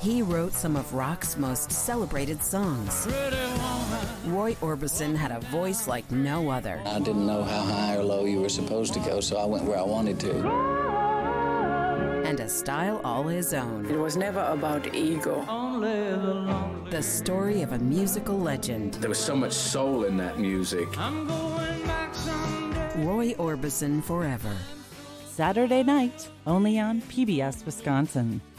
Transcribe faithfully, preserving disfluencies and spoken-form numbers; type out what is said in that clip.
He wrote some of rock's most celebrated songs. Roy Orbison had a voice like no other. I didn't know how high or low you were supposed to go, so I went where I wanted to. And a style all his own. It was never about ego. The story of a musical legend. There was so much soul in that music. Roy Orbison Forever. Saturday night, only on P B S Wisconsin.